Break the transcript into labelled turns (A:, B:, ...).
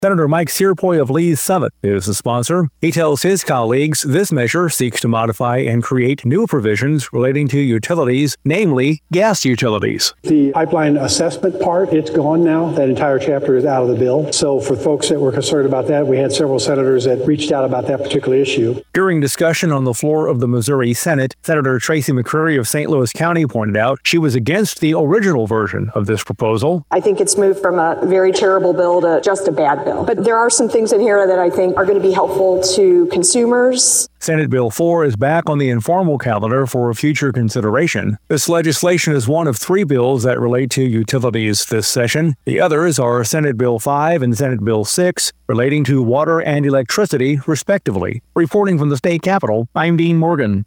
A: Senator Mike Searpoy of Lee's Summit is the sponsor. He tells his colleagues this measure seeks to modify and create new provisions relating to utilities, namely gas utilities.
B: The pipeline assessment part, it's gone now. That entire chapter is out of the bill. So for folks that were concerned about that, we had several senators that reached out about that particular issue.
A: During discussion on the floor of the Missouri Senate, Senator Tracy McCreary of St. Louis County pointed out she was against the original version of this proposal.
C: I think it's moved from a very terrible bill to just a bad bill. But there are some things in here that I think are going to be helpful to consumers.
A: Senate Bill 4 is back on the informal calendar for future consideration. This legislation is one of 3 bills that relate to utilities this session. The others are Senate Bill 5 and Senate Bill 6, relating to water and electricity, respectively. Reporting from the state capitol, I'm Dean Morgan.